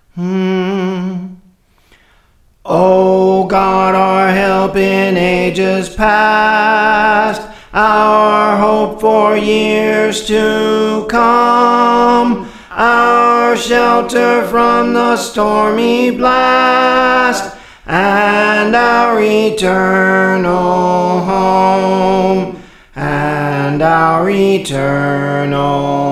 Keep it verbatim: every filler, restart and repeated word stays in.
Hmm. O God, our help in ages past, our hope for years to come, our shelter from the stormy blast, and our eternal home, and our eternal